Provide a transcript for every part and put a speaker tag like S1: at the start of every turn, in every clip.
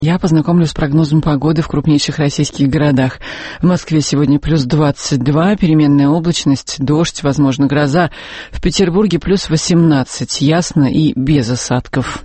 S1: Я познакомлю с прогнозом погоды в крупнейших российских городах. В Москве сегодня плюс 22, переменная облачность, дождь, возможно, гроза. В Петербурге плюс 18, ясно и без осадков.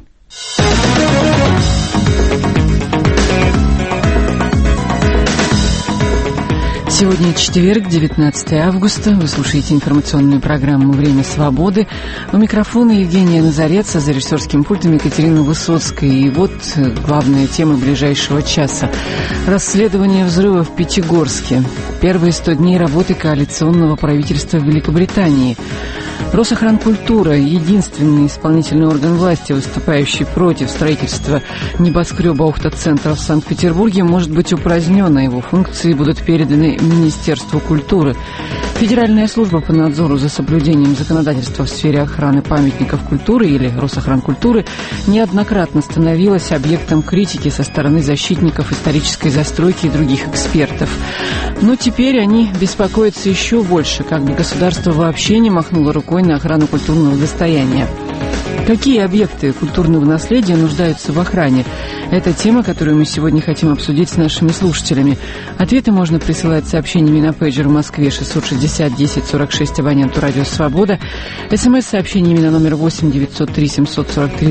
S1: Сегодня четверг, 19 августа. Вы слушаете информационную программу «Время свободы». У микрофона Евгения Назарец, за режиссерским пультом Екатерина Высоцкая. И вот главная тема ближайшего часа. Расследование взрыва в Пятигорске. Первые 100 дней работы коалиционного правительства в Великобритании. Росохранкультура – единственный исполнительный орган власти, выступающий против строительства небоскреба Охта-центра в Санкт-Петербурге, может быть упразднен, а его функции будут переданы Министерству культуры. Федеральная служба по надзору за соблюдением законодательства в сфере охраны памятников культуры или Росохранкультуры неоднократно становилась объектом критики со стороны защитников исторической застройки и других экспертов. Но теперь они беспокоятся еще больше, как бы государство вообще не махнуло рукой на охрану культурного достояния. Какие объекты культурного наследия нуждаются в охране? Это тема, которую мы сегодня хотим обсудить с нашими слушателями. Ответы можно присылать сообщениями на пейджер в Москве 660 10 46 абоненту «Радио Свобода», СМС-сообщениями на номер 8 903 743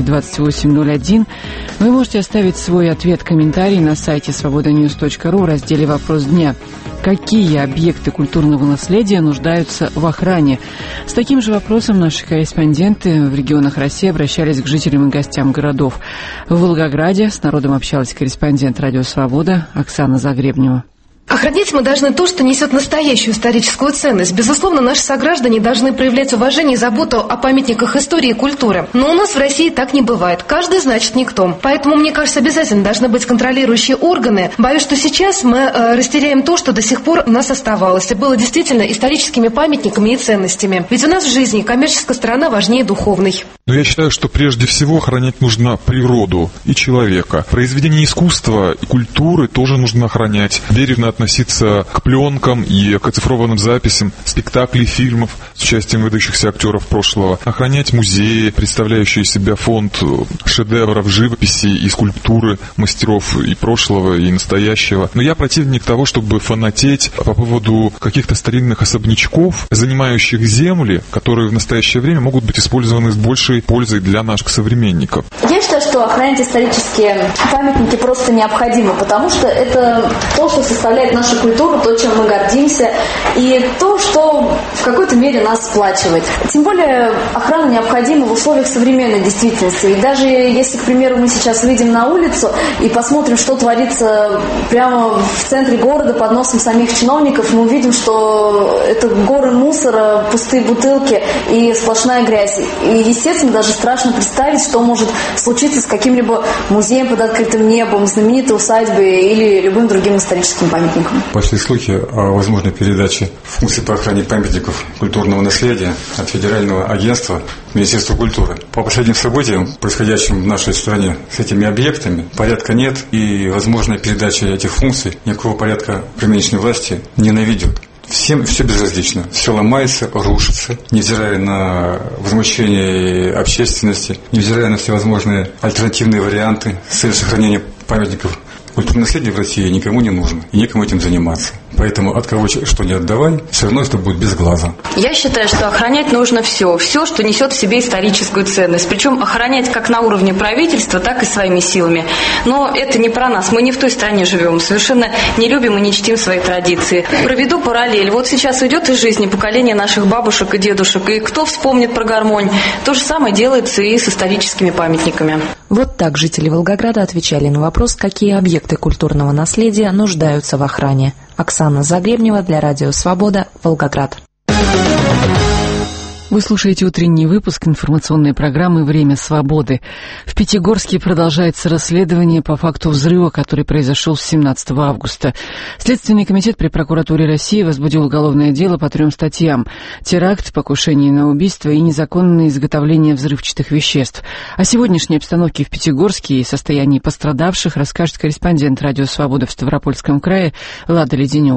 S1: 2801. Вы можете оставить свой ответ-комментарий на сайте свободаньюс.ру в разделе «Вопрос дня». Какие объекты культурного наследия нуждаются в охране? С таким же вопросом наши корреспонденты в регионах России обращались к жителям и гостям городов. В Волгограде с народом общалась корреспондент «Радио Свобода» Оксана Загребнева.
S2: Охранять мы должны то, что несет настоящую историческую ценность. Безусловно, наши сограждане должны проявлять уважение и заботу о памятниках истории и культуры. Но у нас в России так не бывает. Каждый значит никто. Поэтому, мне кажется, обязательно должны быть контролирующие органы. Боюсь, что сейчас мы растеряем то, что до сих пор у нас оставалось. И было действительно историческими памятниками и ценностями. Ведь у нас в жизни коммерческая сторона важнее духовной.
S3: Но я считаю, что прежде всего охранять нужно природу и человека. Произведения искусства и культуры тоже нужно охранять. Бережно относиться к пленкам и к оцифрованным записям спектаклей, фильмов с участием выдающихся актеров прошлого. Охранять музеи, представляющие себя фонд шедевров живописи и скульптуры мастеров и прошлого, и настоящего. Но я противник того, чтобы фанатеть по поводу каких-то старинных особнячков, занимающих земли, которые в настоящее время могут быть использованы с большей пользой для наших современников.
S4: Я считаю, что охранять исторические памятники просто необходимо, потому что это то, что составляет нашу культуру, то, чем мы гордимся, и то, что в какой-то мере нас сплачивает. Тем более охрана необходима в условиях современной действительности. И даже если, к примеру, мы сейчас выйдем на улицу и посмотрим, что творится прямо в центре города под носом самих чиновников, мы увидим, что это горы мусора, пустые бутылки и сплошная грязь. И, естественно, даже страшно представить, что может случиться с каким-либо музеем под открытым небом, знаменитой усадьбой или любым другим историческим памятником.
S5: Пошли слухи о возможной передаче функций по охране памятников культурного наследия от Федерального агентства к Министерству культуры. По последним событиям, происходящим в нашей стране с этими объектами, порядка нет, и возможная передача этих функций никакого порядка применительной власти не наведет. Всем все безразлично. Все ломается, рушится, невзирая на возмущение общественности, невзирая на всевозможные альтернативные варианты с целью сохранения памятников. Культурное наследие в России никому не нужно, и некому этим заниматься. Поэтому от кого что не отдавай, все равно это будет без глаза.
S6: Я считаю, что охранять нужно все, что несет в себе историческую ценность. Причем охранять как на уровне правительства, так и своими силами. Но это не про нас, мы не в той стране живем, совершенно не любим и не чтим свои традиции. Проведу параллель. Вот сейчас уйдет из жизни поколение наших бабушек и дедушек, и кто вспомнит про гармонь? То же самое делается и с историческими памятниками.
S7: Вот так жители Волгограда отвечали на вопрос, какие объекты культурного наследия нуждаются в охране. Оксана Загребнева для Радио Свобода, Волгоград.
S1: Вы слушаете утренний выпуск информационной программы «Время свободы». В Пятигорске продолжается расследование по факту взрыва, который произошел 17 августа. Следственный комитет при прокуратуре России возбудил уголовное дело по 3 статьям: теракт, покушение на убийство и незаконное изготовление взрывчатых веществ. О сегодняшней обстановке в Пятигорске и состоянии пострадавших расскажет корреспондент «Радио Свобода» в Ставропольском крае Лада Леденева.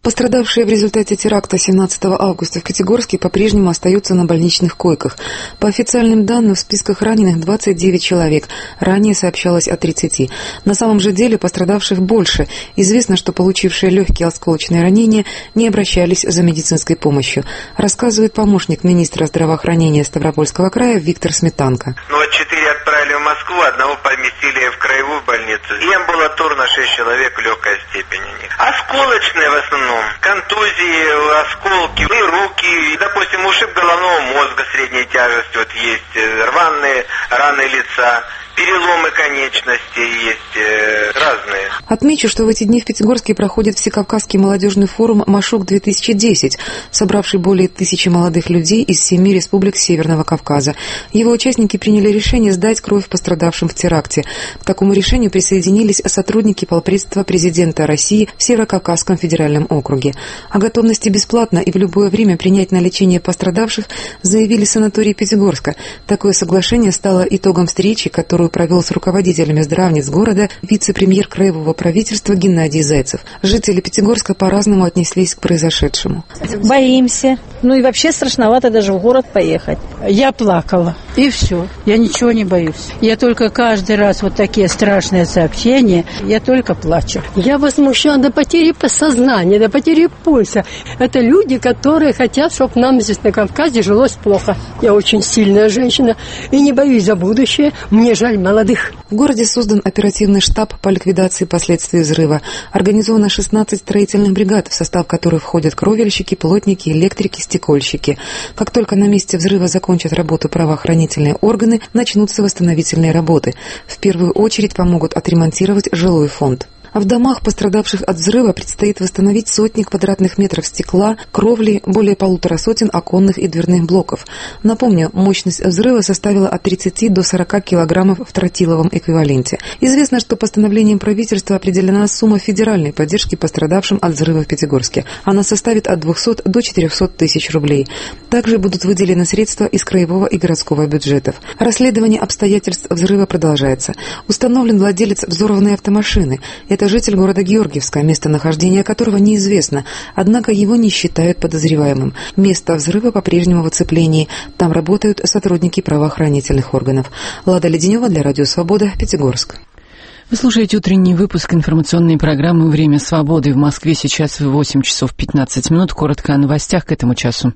S8: Пострадавшие в результате теракта 17 августа в Пятигорске по-прежнему остаются на больничных койках. По официальным данным, в списках раненых 29 человек. Ранее сообщалось о 30. На самом же деле пострадавших больше. Известно, что получившие легкие осколочные ранения не обращались за медицинской помощью. Рассказывает помощник министра здравоохранения Ставропольского края Виктор Сметанко.
S9: 4 отправили в Москву, одного поместили в краевую больницу. И амбулаторно 6 человек в легкой степени. Осколочные в основном. Контузии, осколки, и руки, допустим, ушиб головного мозга средней тяжести, вот есть рваные раны лица, переломы конечностей есть, разные.
S8: Отмечу, что в эти дни в Пятигорске проходит Всекавказский молодежный форум «Машук-2010», собравший более 1000 молодых людей из 7 республик Северного Кавказа. Его участники приняли решение сдать кровь пострадавшим в теракте. К такому решению присоединились сотрудники полпредства президента России в Северокавказском федеральном округе. О готовности бесплатно и в любое время принять на лечение пострадавших заявили санатории Пятигорска. Такое соглашение стало итогом встречи, которую провел с руководителями здравниц города вице-премьер краевого правительства Геннадий Зайцев. Жители Пятигорска по-разному отнеслись к произошедшему.
S10: Боимся. И вообще страшновато даже в город поехать. Я плакала. И все. Я ничего не боюсь. Я только каждый раз вот такие страшные сообщения, я только плачу.
S11: Я возмущена до потери сознания, до потери пульса. Это люди, которые хотят, чтобы нам здесь на Кавказе жилось плохо. Я очень сильная женщина и не боюсь за будущее. Мне жаль молодых.
S8: В городе создан оперативный штаб по ликвидации последствий взрыва. Организовано 16 строительных бригад, в состав которых входят кровельщики, плотники, электрики, стекольщики. Как только на месте взрыва закончат работу правоохранительные органы, начнутся восстановительные работы. В первую очередь помогут отремонтировать жилой фонд. А в домах, пострадавших от взрыва, предстоит восстановить сотни квадратных метров стекла, кровли, более 1,5 сотен оконных и дверных блоков. Напомню, мощность взрыва составила от 30 до 40 килограммов в тротиловом эквиваленте. Известно, что постановлением правительства определена сумма федеральной поддержки пострадавшим от взрыва в Пятигорске. Она составит от 200 до 400 тысяч рублей. Также будут выделены средства из краевого и городского бюджетов. Расследование обстоятельств взрыва продолжается. Установлен владелец взорванной автомашины. Это житель города Георгиевска, местонахождение которого неизвестно, однако его не считают подозреваемым. Место взрыва по-прежнему в оцеплении. Там работают сотрудники правоохранительных органов. Лада Леденева для Радио Свобода, Пятигорск.
S1: Вы слушаете утренний выпуск информационной программы «Время свободы». В Москве сейчас 8 часов 15 минут. Коротко о новостях к этому часу.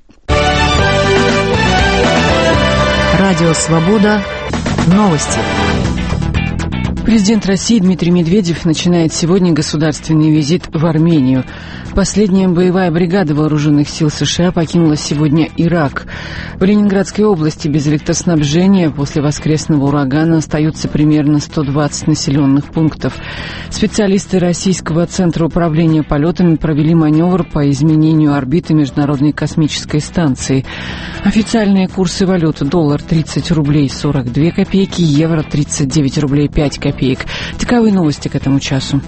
S7: Радио Свобода. Новости.
S1: Президент России Дмитрий Медведев начинает сегодня государственный визит в Армению. Последняя боевая бригада вооруженных сил США покинула сегодня Ирак. В Ленинградской области без электроснабжения после воскресного урагана остаются примерно 120 населенных пунктов. Специалисты Российского центра управления полетами провели маневр по изменению орбиты Международной космической станции. Официальные курсы валют: доллар 30 рублей 42 копейки, евро 39 рублей 5 копеек. Таковы новости к этому часу.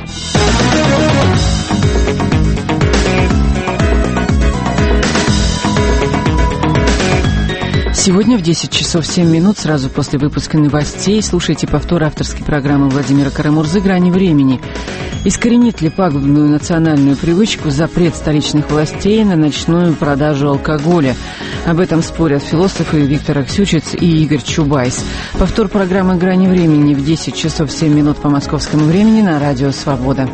S1: Сегодня в 10 часов 7 минут, сразу после выпуска новостей, слушайте повтор авторской программы Владимира Карамурзы «Грани времени». Искоренит ли пагубную национальную привычку запрет столичных властей на ночную продажу алкоголя? Об этом спорят философы Виктор Аксючиц и Игорь Чубайс. Повтор программы «Грани времени» в 10 часов 7 минут по московскому времени на Радио Свобода.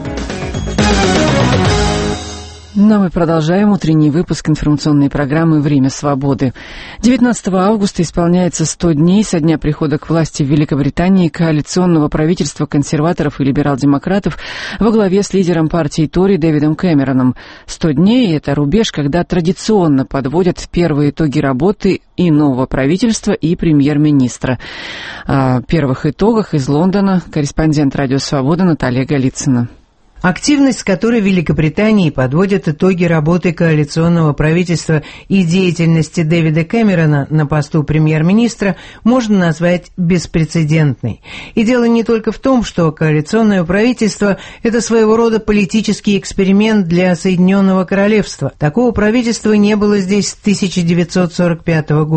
S1: Но мы продолжаем утренний выпуск информационной программы «Время свободы». 19 августа исполняется 100 дней со дня прихода к власти в Великобритании коалиционного правительства консерваторов и либерал-демократов во главе с лидером партии Тори Дэвидом Кэмероном. 100 дней – это рубеж, когда традиционно подводят первые итоги работы и нового правительства, и премьер-министра. О первых итогах из Лондона корреспондент «Радио Свобода» Наталья Голицына.
S12: Активность, с которой в Великобритании подводят итоги работы коалиционного правительства и деятельности Дэвида Кэмерона на посту премьер-министра, можно назвать беспрецедентной. И дело не только в том, что коалиционное правительство – это своего рода политический эксперимент для Соединенного Королевства. Такого правительства не было здесь с 1945 года.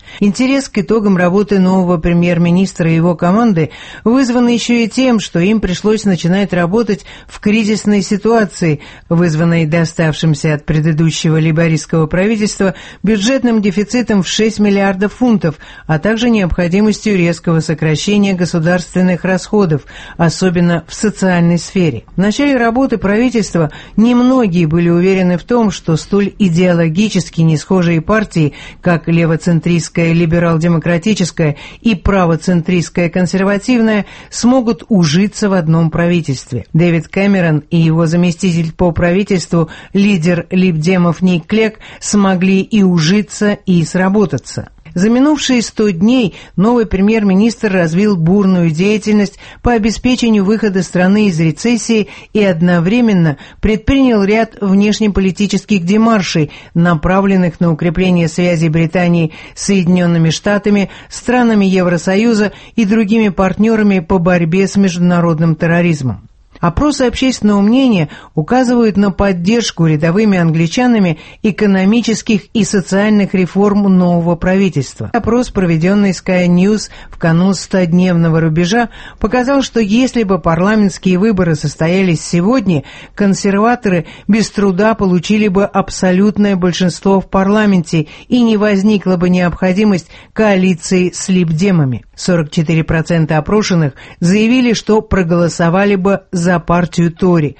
S12: Интерес к итогам работы нового премьер-министра и его команды вызван еще и тем, что им пришлось начинать работать в кризисной ситуации, вызванной доставшимся от предыдущего лейбористского правительства бюджетным дефицитом в 6 миллиардов фунтов, а также необходимостью резкого сокращения государственных расходов, особенно в социальной сфере. В начале работы правительства немногие были уверены в том, что столь идеологически несхожие партии, как левоцентристская либерал-демократическая и правоцентристская консервативная, смогут ужиться в одном правительстве. Дэвид Кэмерон и его заместитель по правительству, лидер либдемов Ник Клег, смогли и ужиться, и сработаться. За минувшие 100 дней новый премьер-министр развил бурную деятельность по обеспечению выхода страны из рецессии и одновременно предпринял ряд внешнеполитических демаршей, направленных на укрепление связей Британии с Соединенными Штатами, странами Евросоюза и другими партнерами по борьбе с международным терроризмом. Опросы общественного мнения указывают на поддержку рядовыми англичанами экономических и социальных реформ нового правительства. Опрос, проведенный Sky News в канун 100-дневного рубежа, показал, что если бы парламентские выборы состоялись сегодня, консерваторы без труда получили бы абсолютное большинство в парламенте и не возникла бы необходимость коалиции с либдемами. 44% опрошенных заявили, что проголосовали бы за партию Тори,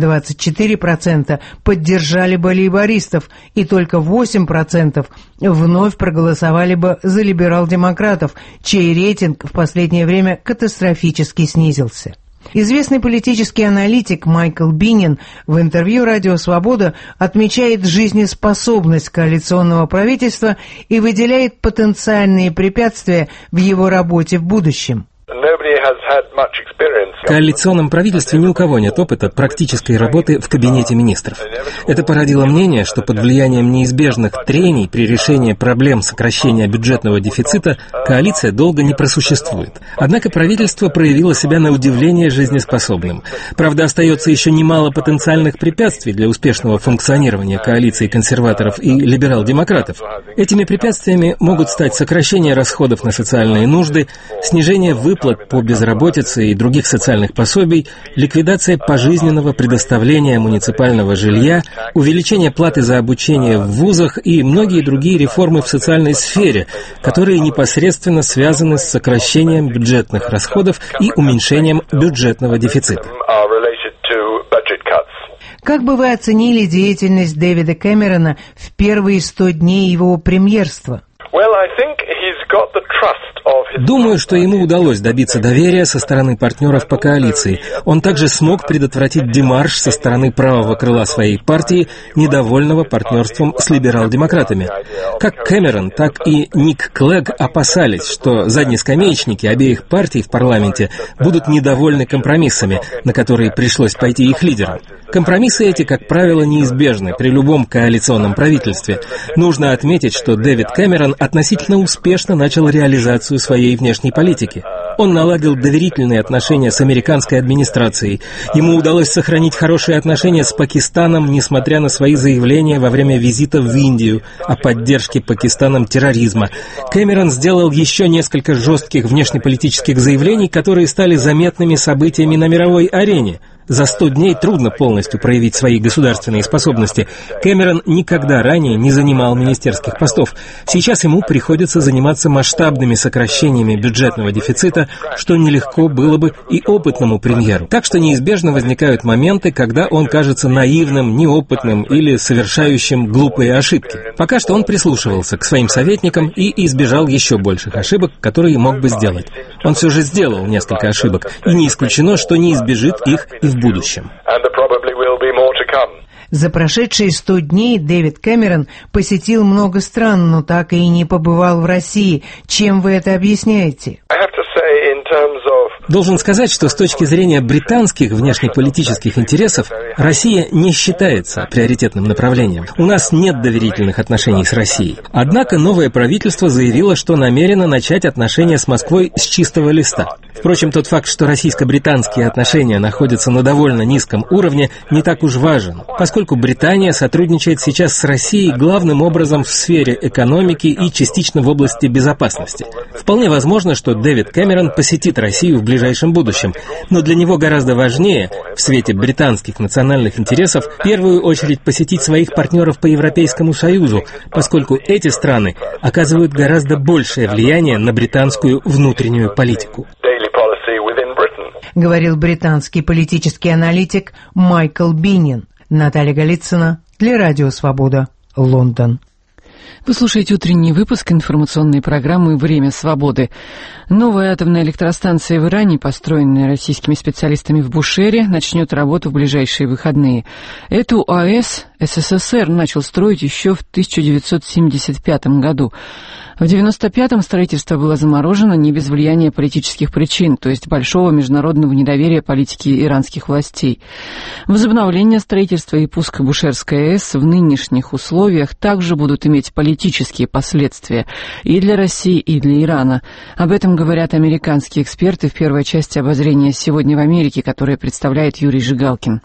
S12: 24% поддержали бы лейбористов и только 8% вновь проголосовали бы за либерал-демократов, чей рейтинг в последнее время катастрофически снизился. Известный политический аналитик Майкл Биннин в интервью «Радио Свобода» отмечает жизнеспособность коалиционного правительства и выделяет потенциальные препятствия в его работе в будущем.
S13: В коалиционном правительстве ни у кого нет опыта практической работы в кабинете министров. Это породило мнение, что под влиянием неизбежных трений при решении проблем сокращения бюджетного дефицита коалиция долго не просуществует. Однако правительство проявило себя на удивление жизнеспособным. Правда, остается еще немало потенциальных препятствий для успешного функционирования коалиции консерваторов и либерал-демократов. Этими препятствиями могут стать сокращение расходов на социальные нужды, снижение выплат по безработице и других социальных пособий, ликвидация пожизненного предоставления муниципального жилья, увеличение платы за обучение в вузах и многие другие реформы в социальной сфере, которые непосредственно связаны с сокращением бюджетных расходов и уменьшением бюджетного дефицита.
S12: Как бы вы оценили деятельность Дэвида Кэмерона в первые 100 дней его премьерства?
S13: Думаю, что ему удалось добиться доверия со стороны партнеров по коалиции. Он также смог предотвратить демарш со стороны правого крыла своей партии, недовольного партнерством с либерал-демократами. Как Кэмерон, так и Ник Клег опасались, что заднескамеечники обеих партий в парламенте будут недовольны компромиссами, на которые пришлось пойти их лидерам. Компромиссы эти, как правило, неизбежны при любом коалиционном правительстве. Нужно отметить, что Дэвид Кэмерон относительно успешно начал реализацию своей внешней политики. Он наладил доверительные отношения с американской администрацией. Ему удалось сохранить хорошие отношения с Пакистаном, несмотря на свои заявления во время визита в Индию о поддержке Пакистаном терроризма. Кэмерон сделал еще несколько жестких внешнеполитических заявлений, которые стали заметными событиями на мировой арене. За 100 дней трудно полностью проявить свои государственные способности. Кэмерон никогда ранее не занимал министерских постов. Сейчас ему приходится заниматься масштабными сокращениями бюджетного дефицита, что нелегко было бы и опытному премьеру. Так что неизбежно возникают моменты, когда он кажется наивным, неопытным или совершающим глупые ошибки. Пока что он прислушивался к своим советникам и избежал еще больших ошибок, которые мог бы сделать. Он все же сделал несколько ошибок, и не исключено, что не избежит их и в будущем.
S12: За прошедшие 100 дней Дэвид Кэмерон посетил много стран, но так и не побывал в России. Чем вы это объясняете?
S13: Должен сказать, что с точки зрения британских внешнеполитических интересов Россия не считается приоритетным направлением. У нас нет доверительных отношений с Россией. Однако новое правительство заявило, что намерено начать отношения с Москвой с чистого листа. Впрочем, тот факт, что российско-британские отношения находятся на довольно низком уровне, не так уж важен, поскольку Британия сотрудничает сейчас с Россией главным образом в сфере экономики и частично в области безопасности. Вполне возможно, что Дэвид Кэмерон посетит Россию в ближайшем будущем, но для него гораздо важнее, в свете британских национальных интересов, в первую очередь посетить своих партнеров по Европейскому Союзу, поскольку эти страны оказывают гораздо большее влияние на британскую внутреннюю политику.
S12: Говорил британский политический аналитик Майкл Бинин. Наталья Голицына для Радио Свобода, Лондон.
S1: Вы слушаете утренний выпуск информационной программы «Время свободы». Новая атомная электростанция в Иране, построенная российскими специалистами в Бушере, начнет работу в ближайшие выходные. Эту АЭС СССР начал строить еще в 1975 году. В 1995-м строительство было заморожено не без влияния политических причин, то есть большого международного недоверия политики иранских властей. Возобновление строительства и пуск Бушерской АЭС в нынешних условиях также будут иметь политические последствия и для России, и для Ирана. Об этом говорят американские эксперты в первой части обозрения «Сегодня в Америке», которое представляет Юрий Жигалкин.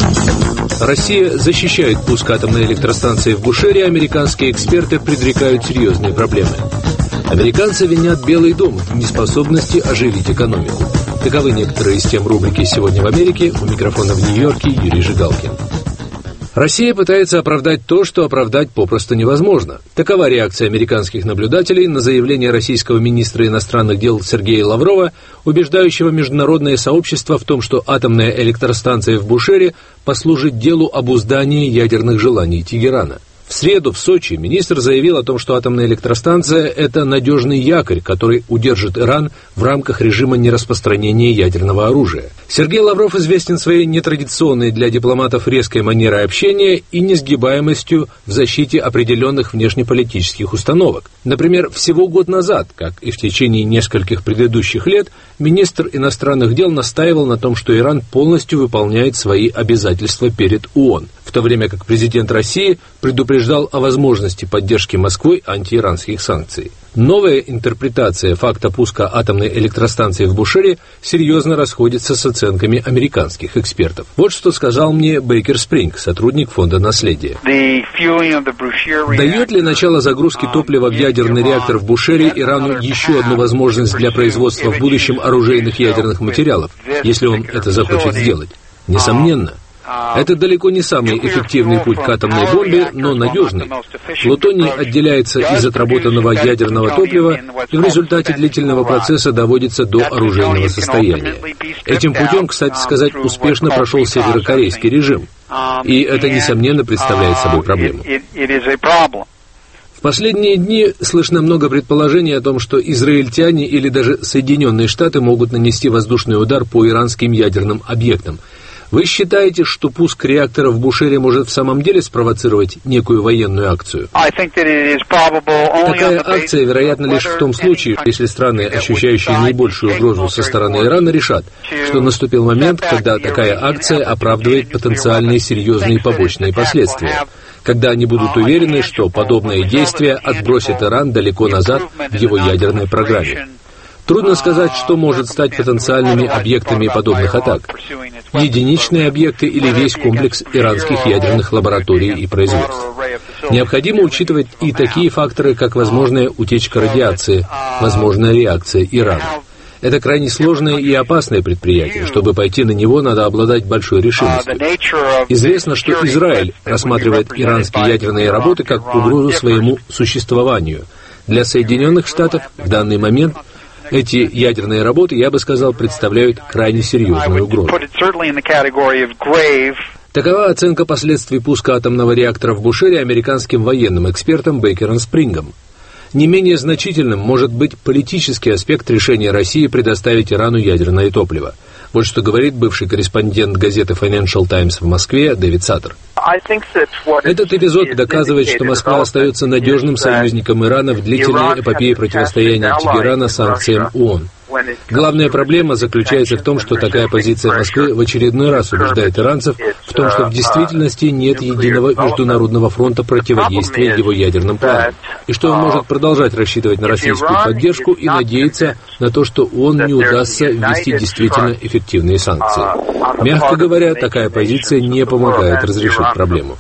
S14: Россия защищает пуск атомной электростанции в Бушере, американские эксперты предрекают серьезные проблемы. Американцы винят Белый дом в неспособности оживить экономику. Таковы некоторые из тем рубрики «Сегодня в Америке». У микрофона в Нью-Йорке Юрий Жигалкин. Россия пытается оправдать то, что оправдать попросту невозможно. Такова реакция американских наблюдателей на заявление российского министра иностранных дел Сергея Лаврова, убеждающего международное сообщество в том, что атомная электростанция в Бушере послужит делу обуздания ядерных желаний Тегерана. В среду в Сочи министр заявил о том, что атомная электростанция – это надежный якорь, который удержит Иран в рамках режима нераспространения ядерного оружия. Сергей Лавров известен своей нетрадиционной для дипломатов резкой манерой общения и несгибаемостью в защите определенных внешнеполитических установок. Например, всего год назад, как и в течение нескольких предыдущих лет, министр иностранных дел настаивал на том, что Иран полностью выполняет свои обязательства перед ООН, в то время как президент России предупреждал о возможности поддержки Москвой антииранских санкций. Новая интерпретация факта пуска атомной электростанции в Бушере серьезно расходится с оценками американских экспертов. Вот что сказал мне Бейкер Спринг, сотрудник фонда «Наследие». Дает ли начало загрузки топлива в ядерный реактор в Бушере Ирану еще одну возможность для производства в будущем оружейных ядерных материалов, если он это захочет сделать? Несомненно. Это далеко не самый эффективный путь к атомной бомбе, но надежный. Плутоний отделяется из отработанного ядерного топлива и в результате длительного процесса доводится до оружейного состояния. Этим путем, кстати сказать, успешно прошел северокорейский режим. И это, несомненно, представляет собой проблему. В последние дни слышно много предположений о том, что израильтяне или даже Соединенные Штаты могут нанести воздушный удар по иранским ядерным объектам. Вы считаете, что пуск реактора в Бушере может в самом деле спровоцировать некую военную акцию? Такая акция, вероятно, лишь в том случае, если страны, ощущающие наибольшую угрозу со стороны Ирана, решат, что наступил момент, когда такая акция оправдывает потенциальные серьезные побочные последствия, когда они будут уверены, что подобные действия отбросят Иран далеко назад в его ядерной программе. Трудно сказать, что может стать потенциальными объектами подобных атак. Единичные объекты или весь комплекс иранских ядерных лабораторий и производств. Необходимо учитывать и такие факторы, как возможная утечка радиации, возможная реакция Ирана. Это крайне сложное и опасное предприятие. Чтобы пойти на него, надо обладать большой решимостью. Известно, что Израиль рассматривает иранские ядерные работы как угрозу своему существованию. Для Соединенных Штатов в данный момент эти ядерные работы, я бы сказал, представляют крайне серьезную угрозу. Такова оценка последствий пуска атомного реактора в Бушере американским военным экспертом Бейкером Спрингом. Не менее значительным может быть политический аспект решения России предоставить Ирану ядерное топливо. Вот что говорит бывший корреспондент газеты Financial Times в Москве Дэвид Саттер. Этот эпизод доказывает, что Москва остается надежным союзником Ирана в длительной эпопее противостояния Тегерана санкциям ООН. Главная проблема заключается в том, что такая позиция Москвы в очередной раз убеждает иранцев в том, что в действительности нет единого международного фронта противодействия его ядерным планам, и что он может продолжать рассчитывать на российскую поддержку и надеяться на то, что он не удастся ввести действительно эффективные санкции. Мягко говоря, такая позиция не помогает разрешить проблему.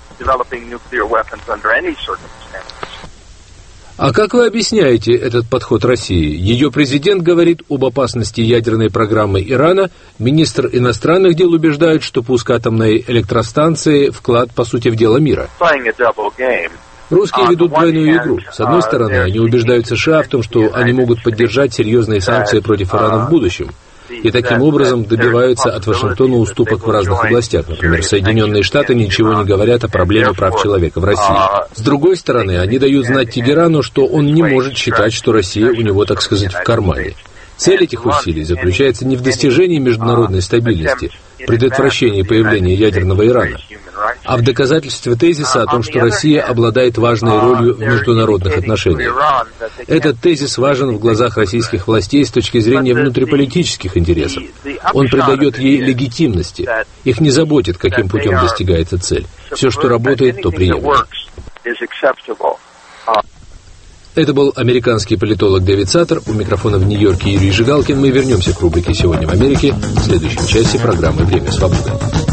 S14: А как вы объясняете этот подход России? Ее президент говорит об опасности ядерной программы Ирана, министр иностранных дел убеждает, что пуск атомной электростанции – вклад, по сути, в дело мира. Русские ведут двойную игру. С одной стороны, они убеждают США в том, что они могут поддержать серьезные санкции против Ирана в будущем, и таким образом добиваются от Вашингтона уступок в разных областях. Например, Соединенные Штаты ничего не говорят о проблеме прав человека в России. С другой стороны, они дают знать Тегерану, что он не может считать, что Россия у него, так сказать, в кармане. Цель этих усилий заключается не в достижении международной стабильности, предотвращении появления ядерного Ирана, а в доказательстве тезиса о том, что Россия обладает важной ролью в международных отношениях. Этот тезис важен в глазах российских властей с точки зрения внутриполитических интересов. Он придает ей легитимности. Их не заботит, каким путем достигается цель. Все, что работает, то приемлемо. Это был американский политолог Дэвид Саттер. У микрофона в Нью-Йорке Юрий Жигалкин. Мы вернемся к рубрике «Сегодня в Америке» в следующем часе программы «Время свободы».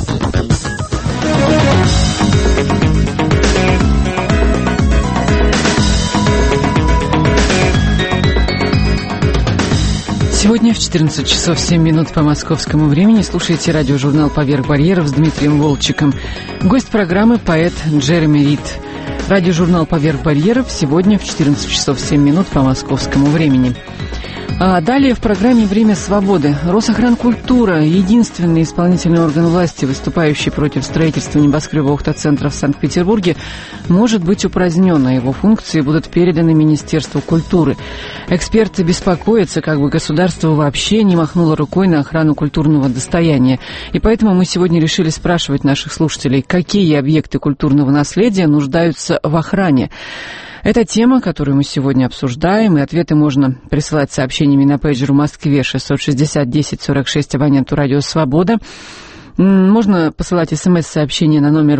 S1: Сегодня в 14 часов 7 минут по московскому времени слушаете радиожурнал «Поверх барьеров» с Дмитрием Волчиком. Гость программы — поэт Джереми Рид. Радиожурнал «Поверх барьеров» сегодня в 14 часов 7 минут по московскому времени. А далее в программе «Время свободы». Росохранкультура, единственный исполнительный орган власти, выступающий против строительства небоскреба «Охта-центра» в Санкт-Петербурге, может быть упразднен, а его функции будут переданы Министерству культуры. Эксперты беспокоятся, как бы государство вообще не махнуло рукой на охрану культурного достояния. И поэтому мы сегодня решили спрашивать наших слушателей, какие объекты культурного наследия нуждаются в охране. Это тема, которую мы сегодня обсуждаем, и ответы можно присылать сообщениями на пейджер в Москве 660-10-46 абоненту «Радио Свобода». Можно посылать СМС-сообщение на номер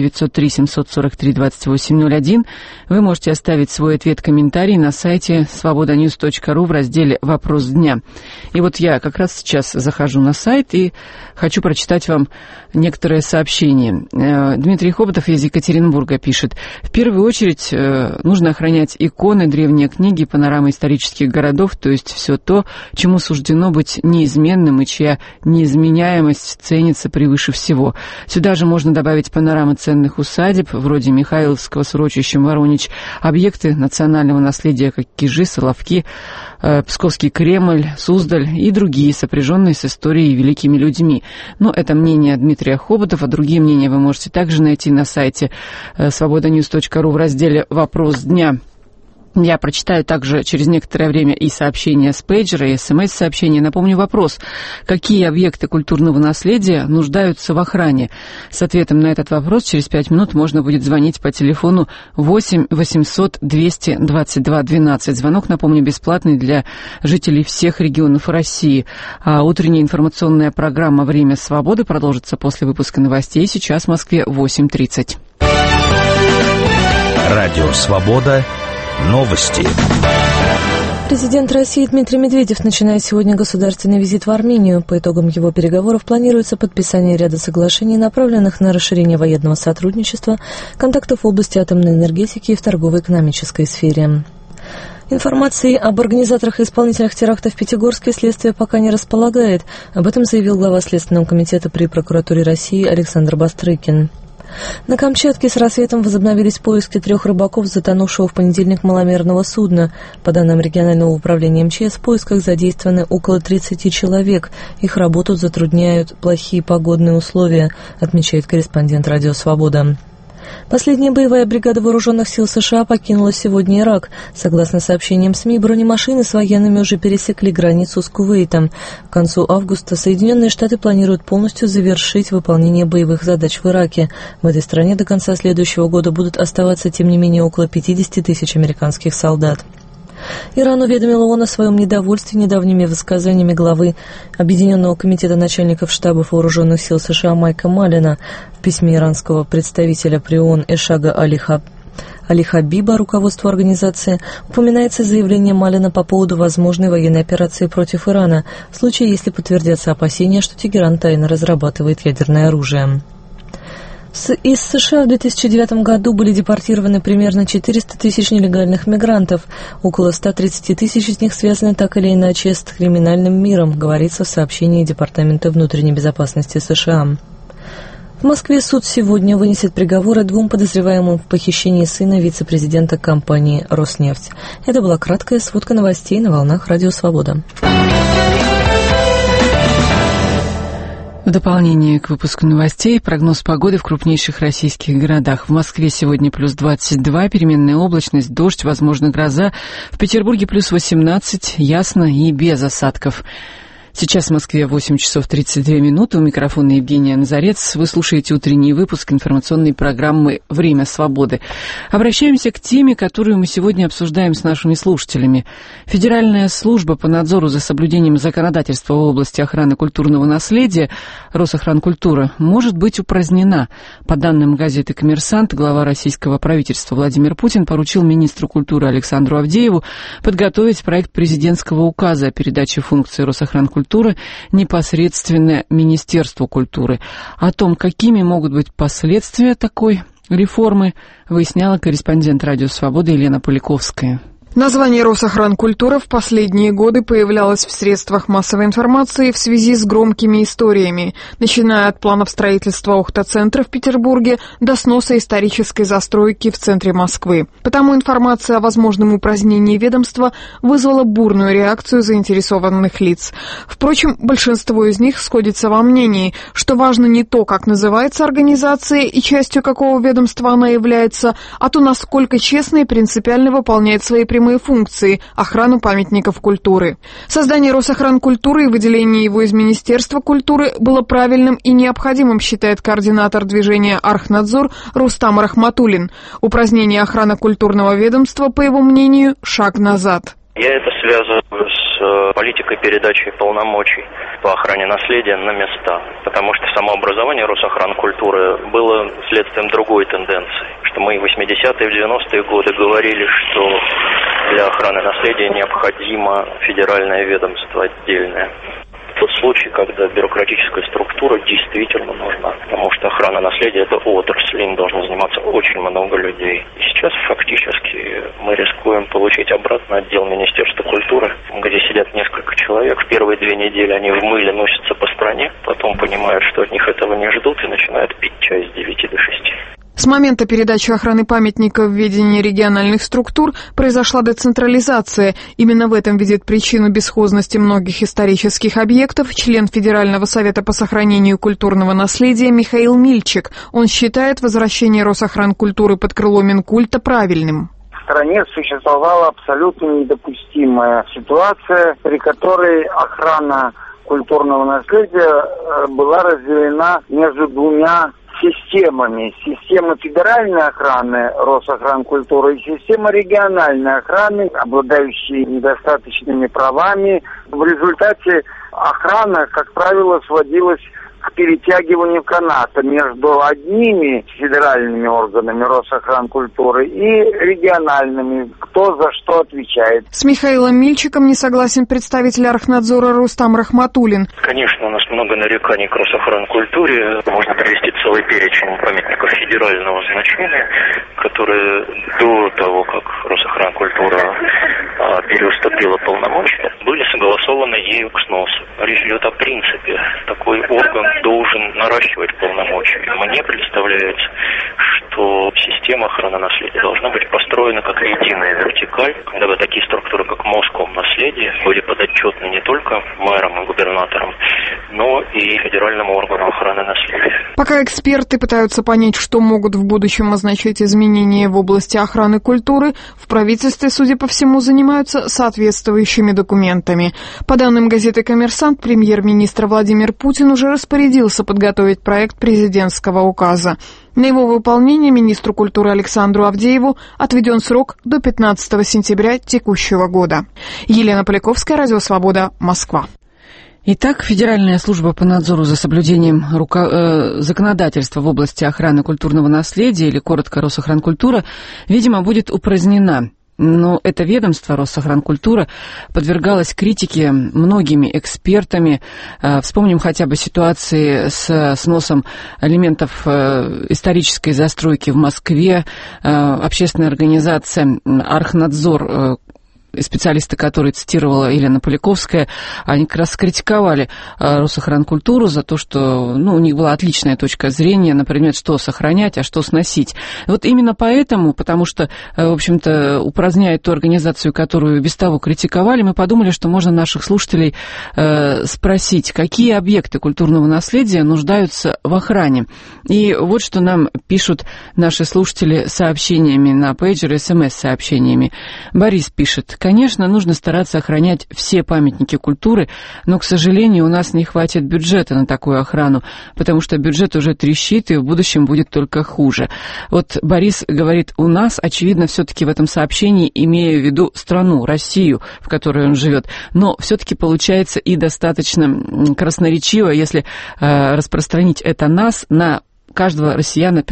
S1: 8-903-743-2801. Вы можете оставить свой ответ-комментарий на сайте svobodanews.ru в разделе «Вопрос дня». И вот я как раз сейчас захожу на сайт и хочу прочитать вам некоторые сообщения. Дмитрий Хоботов из Екатеринбурга пишет: в первую очередь нужно охранять иконы, древние книги, панорамы исторических городов, то есть все то, чему суждено быть неизменным и чья неизменяемость ценится превыше всего. Сюда же можно добавить панорамы ценных усадеб, вроде Михайловского с урочищем Воронич, объекты национального наследия, как Кижи, Соловки, Псковский Кремль, Суздаль и другие, сопряженные с историей и великими людьми. Но это мнение Дмитрия Хоботова. Другие мнения вы можете также найти на сайте svobodanews.ru в разделе «Вопрос дня». Я прочитаю также через некоторое время и сообщения с пейджера, и СМС-сообщения. Напомню вопрос: какие объекты культурного наследия нуждаются в охране? С ответом на этот вопрос через 5 минут можно будет звонить по телефону 8 800 222 12. Звонок, напомню, бесплатный для жителей всех регионов России. А утренняя информационная программа «Время свободы» продолжится после выпуска новостей. Сейчас в Москве 8:30.
S15: Радио «Свобода». Новости.
S7: Президент России Дмитрий Медведев начинает сегодня государственный визит в Армению. По итогам его переговоров планируется подписание ряда соглашений, направленных на расширение военного сотрудничества, контактов в области атомной энергетики и в торгово-экономической сфере. Информации об организаторах и исполнителях теракта в Пятигорске следствие пока не располагает. Об этом заявил глава Следственного комитета при прокуратуре России Александр Бастрыкин. На Камчатке с рассветом возобновились поиски 3 рыбаков, затонувшего в понедельник маломерного судна. По данным регионального управления МЧС, в поисках задействованы около 30 человек. Их работу затрудняют плохие погодные условия, отмечает корреспондент «Радио Свобода». Последняя боевая бригада вооруженных сил США покинула сегодня Ирак. Согласно сообщениям СМИ, бронемашины с военными уже пересекли границу с Кувейтом. К концу августа Соединенные Штаты планируют полностью завершить выполнение боевых задач в Ираке. В этой стране до конца следующего года будут оставаться, тем не менее, около 50 тысяч американских солдат. Иран уведомил ООН о своем недовольстве недавними высказываниями главы Объединенного комитета начальников штабов вооруженных сил США Майка Малина. В письме иранского представителя при ООН Эшага Али Хабиба руководству организации упоминается заявление Малина по поводу возможной военной операции против Ирана в случае, если подтвердятся опасения, что Тегеран тайно разрабатывает ядерное оружие. Из США в 2009 году были депортированы примерно 400 тысяч нелегальных мигрантов. Около 130 тысяч из них связаны так или иначе с криминальным миром, говорится в сообщении Департамента внутренней безопасности США. В Москве суд сегодня вынесет приговоры 2 подозреваемым в похищении сына вице-президента компании «Роснефть». Это была краткая сводка новостей на волнах Радио Свобода.
S1: В дополнение к выпуску новостей прогноз погоды в крупнейших российских городах. В Москве сегодня плюс 22, переменная облачность, дождь, возможно гроза. В Петербурге плюс 18, ясно и без осадков. Сейчас в Москве 8 часов 32 минуты. У микрофона Евгения Назарец. Вы слушаете утренний выпуск информационной программы «Время свободы». Обращаемся к теме, которую мы сегодня обсуждаем с нашими слушателями. Федеральная служба по надзору за соблюдением законодательства в области охраны культурного наследия Росохранкультура может быть упразднена. По данным газеты «Коммерсант», глава российского правительства Владимир Путин поручил министру культуры Александру Авдееву подготовить проект президентского указа о передаче функции Росохранкультуры непосредственно Министерству культуры. О том, какими могут быть последствия такой реформы, выясняла корреспондент Радио Свобода Елена Поляковская.
S16: Название «Росохранкультура» в последние годы появлялось в средствах массовой информации в связи с громкими историями, начиная от планов строительства Охта-центра в Петербурге до сноса исторической застройки в центре Москвы. Потому информация о возможном упразднении ведомства вызвала бурную реакцию заинтересованных лиц. Впрочем, большинство из них сходится во мнении, что важно не то, как называется организация и частью какого ведомства она является, а то, насколько честно и принципиально выполняет свои прямые функции – охрану памятников культуры. Создание Росохранкультуры и выделение его из Министерства культуры было правильным и необходимым, считает координатор движения «Архнадзор» Рустам Рахматуллин. Упразднение охраны культурного ведомства, по его мнению, шаг назад.
S17: Я это связываю с политикой передачи полномочий по охране наследия на места, потому что самообразование Росохранкультуры было следствием другой тенденции, что мы в 80-е и 90-е годы говорили, что для охраны наследия необходимо федеральное ведомство отдельное. Тот случай, когда бюрократическая структура действительно нужна, потому что охрана наследия – это отрасль, им должно заниматься очень много людей. И сейчас фактически мы рискуем получить обратно отдел Министерства культуры, где сидят несколько человек. В первые 2 недели они в мыле носятся по стране, потом понимают, что от них этого не ждут и начинают пить чай с 9 до 6.
S16: С момента передачи охраны памятников в ведение региональных структур произошла децентрализация. Именно в этом видит причину бесхозности многих исторических объектов член Федерального совета по сохранению культурного наследия Михаил Мильчик. Он считает возвращение Росохранкультуры под крыло Минкульта правильным.
S18: В стране существовала абсолютно недопустимая ситуация, при которой охрана культурного наследия была разделена между 2 системами. Система федеральной охраны Росохранкультуры и система региональной охраны, обладающие недостаточными правами. В результате охрана, как правило, сводилась к перетягиванию каната между одними федеральными органами Росохранкультуры и региональными, кто за что отвечает.
S16: С Михаилом Мильчиком не согласен представитель Архнадзора Рустам Рахматуллин.
S17: Конечно, у нас много нареканий к Росохранкультуре. Можно привести целый перечень памятников федерального значения, которые до того, как Росохранкультура переуступила полномочия, были согласованы ею к сносу. Речь идет о принципе. Такой орган должен наращивать полномочия. Мне представляется, что система охраны наследия должна быть построена как единая вертикаль, когда бы такие структуры, как Москомнаследие, были подотчетны не только мэрам и губернаторам, но и федеральному органу охраны наследия.
S16: Пока эксперты пытаются понять, что могут в будущем означать изменения в области охраны культуры, в правительстве, судя по всему, занимаются соответствующими документами. По данным газеты «Коммерсант», премьер-министр Владимир Путин уже распорядился подготовить проект президентского указа. На его выполнение министру культуры Александру Авдееву отведен срок до 15 сентября текущего года. Елена Поляковская, Радио Свобода, Москва.
S1: Итак, Федеральная служба по надзору за соблюдением законодательства в области охраны культурного наследия, или коротко Росохранкультура, видимо, будет упразднена. Но это ведомство, Росохранкультура, подвергалось критике многими экспертами. Вспомним хотя бы ситуации с сносом элементов исторической застройки в Москве. Общественная организация «Архнадзор», и специалисты, которые цитировала Елена Поляковская, они как раз критиковали Росохранкультуру за то, что у них была отличная точка зрения на предмет, что сохранять, а что сносить. Вот именно поэтому, потому что, в общем-то, упраздняет ту организацию, которую без того критиковали, мы подумали, что можно наших слушателей спросить, какие объекты культурного наследия нуждаются в охране. И вот что нам пишут наши слушатели сообщениями на пейджер, СМС-сообщениями. Борис пишет: конечно, нужно стараться охранять все памятники культуры, но, к сожалению, у нас не хватит бюджета на такую охрану, потому что бюджет уже трещит, и в будущем будет только хуже. Вот Борис говорит «у нас», очевидно, все-таки в этом сообщении, имея в виду страну, Россию, в которой он живет, но все-таки получается и достаточно красноречиво, если распространить это «нас» на каждого россиянина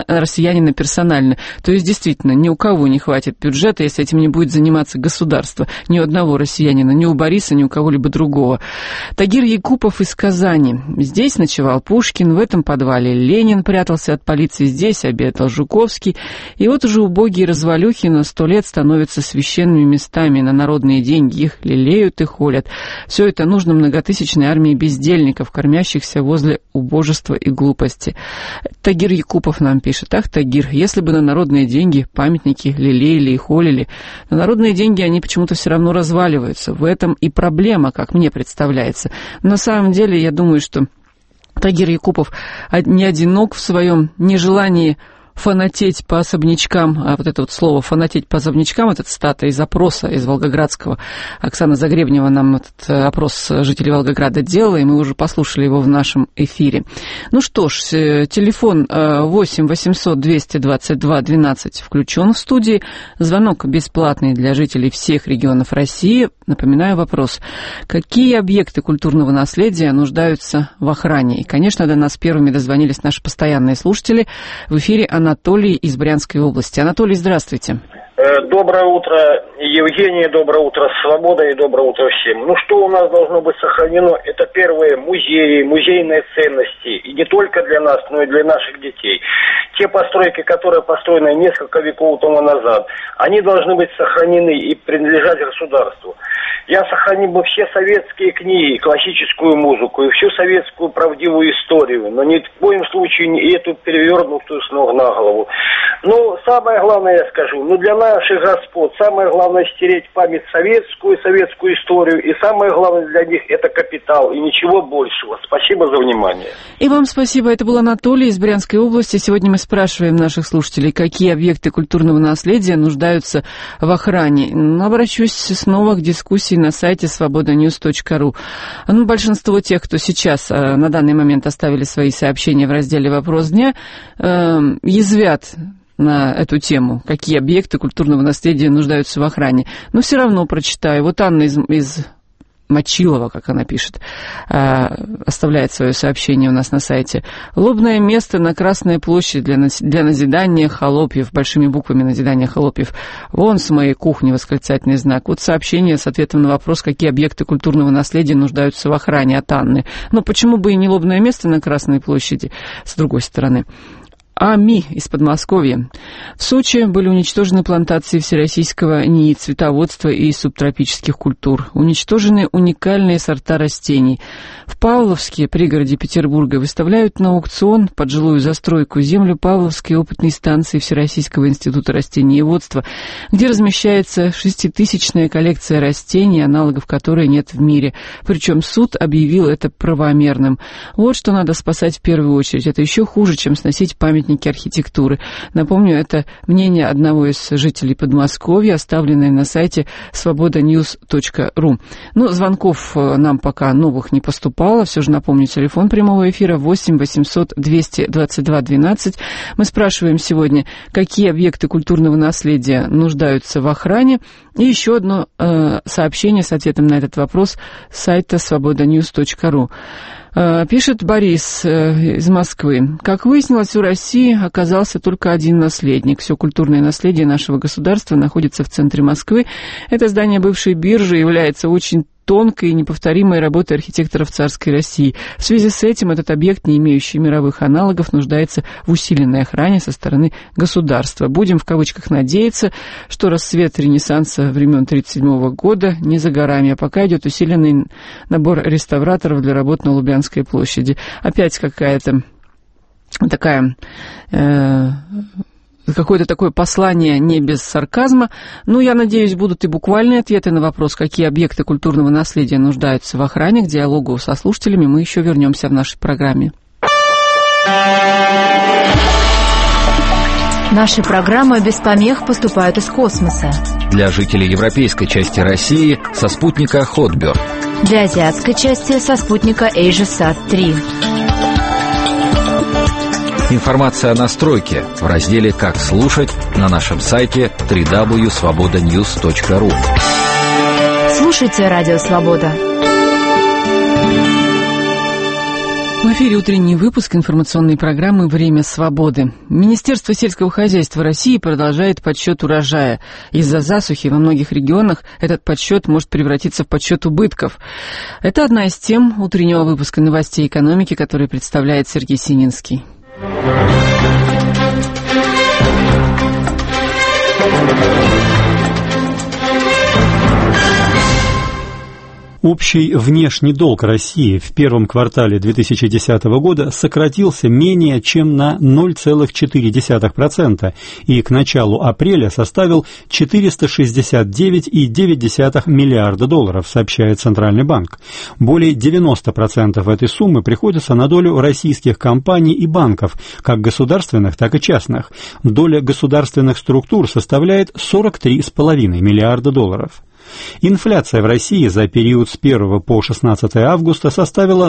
S1: персонально. То есть, действительно, ни у кого не хватит бюджета, если этим не будет заниматься государство. Ни у одного россиянина, ни у Бориса, ни у кого-либо другого. Тагир Якупов из Казани. Здесь ночевал Пушкин, в этом подвале Ленин прятался от полиции, здесь обедал Жуковский. И вот уже убогие развалюхи на 100 лет становятся священными местами. На народные деньги их лелеют и холят. Все это нужно многотысячной армии бездельников, кормящихся возле убожества и глупости. Тагир Якупов нам пишет: ах, Тагир, если бы на народные деньги памятники лелеяли и холили, на народные деньги они почему-то все равно разваливаются. В этом и проблема, как мне представляется. Но на самом деле, я думаю, что Тагир Якупов не одинок в своем нежелании фанатеть по особнячкам, а вот это вот слово «фанатеть по особнячкам» — это цитата из опроса из Волгоградского. Оксана Загребнева нам этот опрос жителей Волгограда делала, и мы уже послушали его в нашем эфире. Ну что ж, телефон 8 800 222 12 включен в студии. Звонок бесплатный для жителей всех регионов России. Напоминаю вопрос: какие объекты культурного наследия нуждаются в охране? И, конечно, до нас первыми дозвонились наши постоянные слушатели. В эфире Анатолий из Брянской области. Анатолий, здравствуйте.
S19: Доброе утро, Евгений, доброе утро, Свобода, и доброе утро всем. Ну, что у нас должно быть сохранено? Это первые музеи, музейные ценности. И не только для нас, но и для наших детей. Те постройки, которые построены несколько веков тому назад, они должны быть сохранены и принадлежать государству. Я сохранил бы все советские книги, классическую музыку и всю советскую правдивую историю, но ни в коем случае не эту перевернутую с ног на голову. Но самое главное я скажу, для наших господ самое главное стереть память советскую историю, и самое главное для них это капитал, и ничего большего. Спасибо за внимание.
S1: И вам спасибо. Это был Анатолий из Брянской области. Сегодня мы спрашиваем наших слушателей, какие объекты культурного наследия нуждаются в охране. Обращусь снова к дискуссии на сайте svobodanews.ru. Большинство тех, кто сейчас на данный момент оставили свои сообщения в разделе «Вопрос дня», язвят на эту тему, какие объекты культурного наследия нуждаются в охране. Но все равно прочитаю. Вот Анна из Мочилова, как она пишет, оставляет свое сообщение у нас на сайте. Лобное место на Красной площади для назидания холопьев, большими буквами назидания холопьев. Вон с моей кухни восклицательный знак. Вот сообщение с ответом на вопрос, какие объекты культурного наследия нуждаются в охране, от Анны. Но почему бы и не лобное место на Красной площади, с другой стороны. АМИ из Подмосковья. В Сочи были уничтожены плантации всероссийского НИИ цветоводства и субтропических культур. Уничтожены уникальные сорта растений. В Павловске, пригороде Петербурга, выставляют на аукцион под жилую застройку землю Павловской опытной станции Всероссийского института растениеводства, где размещается 6000-я коллекция растений, аналогов которой нет в мире. Причем суд объявил это правомерным. Вот что надо спасать в первую очередь. Это еще хуже, чем сносить памятники архитектуры. Напомню, это мнение одного из жителей Подмосковья, оставленное на сайте svobodanews.ru. Ну, звонков нам пока новых не поступало. Все же напомню, телефон прямого эфира 8 800 222 12. Мы спрашиваем сегодня, какие объекты культурного наследия нуждаются в охране. И еще одно сообщение с ответом на этот вопрос с сайта svobodanews.ru. Пишет Борис из Москвы. Как выяснилось, у России оказался только один наследник. Все культурное наследие нашего государства находится в центре Москвы. Это здание бывшей биржи является очень тонкой и неповторимой работой архитекторов царской России. В связи с этим этот объект, не имеющий мировых аналогов, нуждается в усиленной охране со стороны государства. Будем в кавычках надеяться, что расцвет Ренессанса времен 1937 года не за горами, а пока идет усиленный набор реставраторов для работ на Лубянской площади. Опять какая-то такая... какое-то такое послание не без сарказма. Ну, я надеюсь, будут и буквальные ответы на вопрос, какие объекты культурного наследия нуждаются в охране. К диалогу со слушателями мы еще вернемся в нашей программе.
S20: Наши программы без помех поступают из космоса.
S15: Для жителей европейской части России со спутника Hotbird.
S20: Для азиатской части со спутника AsiaSat-3.
S15: Информация о настройке в разделе «Как слушать» на нашем сайте www.svobodanews.ru.
S20: Слушайте Радио Свобода.
S1: В эфире утренний выпуск информационной программы «Время свободы». Министерство сельского хозяйства России продолжает подсчет урожая. Из-за засухи во многих регионах этот подсчет может превратиться в подсчет убытков. Это одна из тем утреннего выпуска новостей экономики, который представляет Сергей Сининский.
S21: Общий внешний долг России в первом квартале 2010 года сократился менее чем на 0,4% и к началу апреля составил 469,9 миллиарда долларов, сообщает Центральный банк. Более 90% этой суммы приходится на долю российских компаний и банков, как государственных, так и частных. Доля государственных структур составляет 43,5 миллиарда долларов. Инфляция в России за период с 1 по 16 августа составила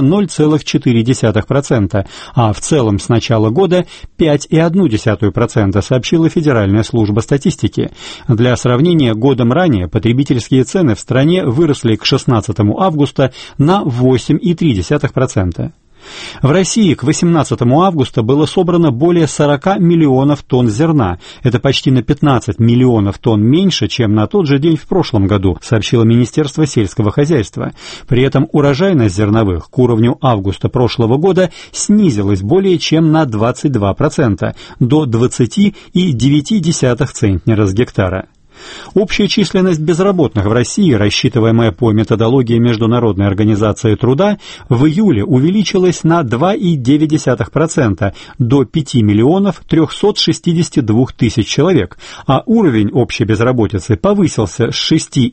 S21: 0,4%, а в целом с начала года 5,1%, сообщила Федеральная служба статистики. Для сравнения, годом ранее потребительские цены в стране выросли к 16 августа на 8,3%. В России к 18 августа было собрано более 40 миллионов тонн зерна. Это почти на 15 миллионов тонн меньше, чем на тот же день в прошлом году, сообщило Министерство сельского хозяйства. При этом урожайность зерновых к уровню августа прошлого года снизилась более чем на 22%, до 20,9 центнера с гектара. Общая численность безработных в России, рассчитываемая по методологии Международной организации труда, в июле увеличилась на 2,9% до 5 миллионов 362 тысяч человек, а уровень общей безработицы повысился с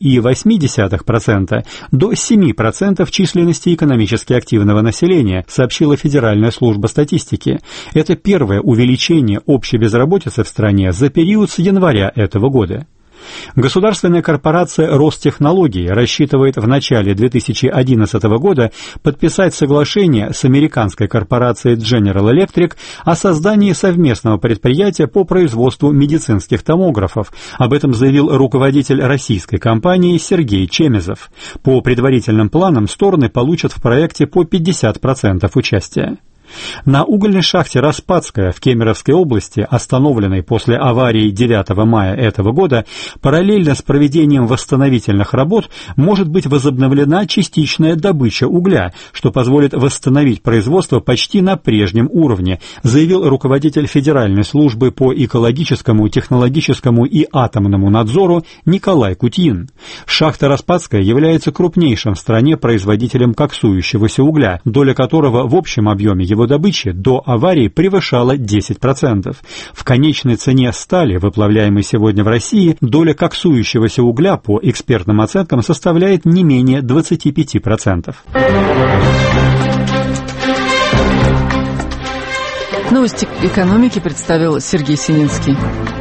S21: 6,8% до 7% численности экономически активного населения, сообщила Федеральная служба статистики. Это первое увеличение общей безработицы в стране за период с января этого года. Государственная корпорация Ростехнологии рассчитывает в начале 2011 года подписать соглашение с американской корпорацией General Electric о создании совместного предприятия по производству медицинских томографов. Об этом заявил руководитель российской компании Сергей Чемезов. По предварительным планам стороны получат в проекте по 50% участия. На угольной шахте «Распадская» в Кемеровской области, остановленной после аварии 9 мая этого года, параллельно с проведением восстановительных работ может быть возобновлена частичная добыча угля, что позволит восстановить производство почти на прежнем уровне, заявил руководитель Федеральной службы по экологическому, технологическому и атомному надзору Николай Кутьин. Шахта «Распадская» является крупнейшим в стране производителем коксующегося угля, доля которого в общем объеме его добычи до аварии превышала 10%. В конечной цене стали, выплавляемой сегодня в России, доля коксующегося угля по экспертным оценкам составляет не менее 25%.
S1: Новости экономики представил Сергей Сининский.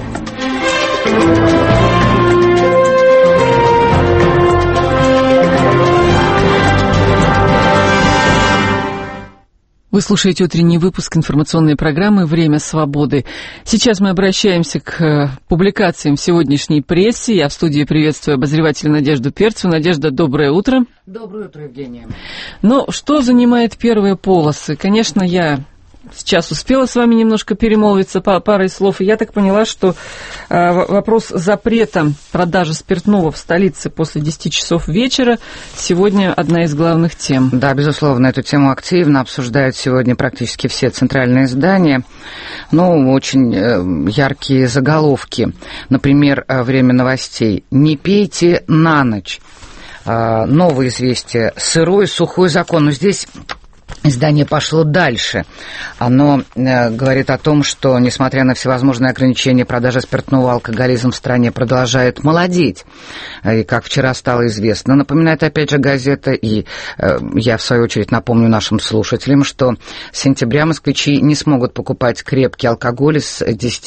S1: Вы слушаете утренний выпуск информационной программы «Время свободы». Сейчас мы обращаемся к публикациям в сегодняшней прессе. Я в студии приветствую обозревателя Надежду Перцеву. Надежда, доброе утро.
S2: Доброе утро, Евгения.
S1: Ну, что занимает первые полосы? Конечно, я сейчас успела с вами немножко перемолвиться парой слов, и я так поняла, что вопрос запрета продажи спиртного в столице после 10 часов вечера сегодня одна из главных тем.
S2: Да, безусловно, эту тему активно обсуждают сегодня практически все центральные издания. Ну, очень яркие заголовки. Например, «Время новостей». «Не пейте на ночь». Новое известие. «Сырой, сухой закон». Но здесь издание пошло дальше. Оно говорит о том, что, несмотря на всевозможные ограничения, продажа спиртного, алкоголизм в стране продолжает молодеть. И, как вчера стало известно, напоминает опять же газета, и я, в свою очередь, напомню нашим слушателям, что с сентября москвичи не смогут покупать крепкий алкоголь с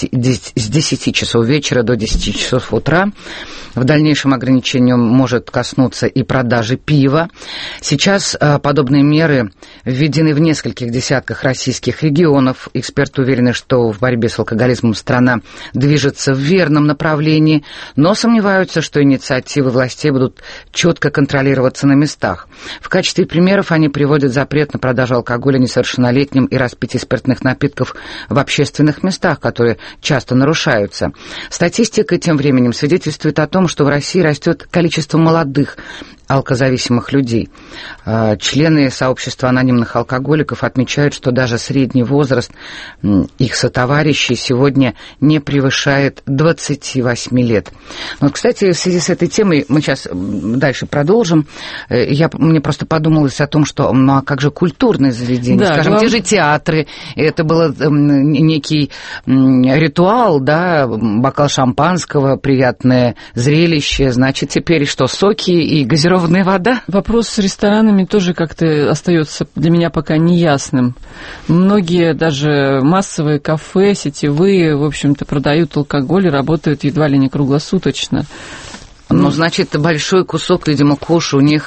S2: 10 часов вечера до 10 часов утра. В дальнейшем ограничением может коснуться и продажи пива. Сейчас подобные меры введены в нескольких десятках российских регионов. Эксперты уверены, что в борьбе с алкоголизмом страна движется в верном направлении, но сомневаются, что инициативы властей будут четко контролироваться на местах. В качестве примеров они приводят запрет на продажу алкоголя несовершеннолетним и распитие спиртных напитков в общественных местах, которые часто нарушаются. Статистика тем временем свидетельствует о том, что в России растет количество молодых алкозависимых людей. Члены сообщества анонимных алкоголиков отмечают, что даже средний возраст их сотоварищей сегодня не превышает 28 лет. Вот, кстати, в связи с этой темой мы сейчас дальше продолжим. Мне просто подумалось о том, что а как же культурные заведения, да, скажем, те же театры, это был некий ритуал, да, бокал шампанского, приятное зрелище, значит, теперь что, соки и газированная вода?
S1: Вопрос с ресторанами тоже как-то остается для меня пока неясным. Многие даже массовые кафе, сетевые, в общем-то, продают алкоголь и работают едва ли не круглосуточно.
S2: Ну, значит, большой кусок, видимо, куши у них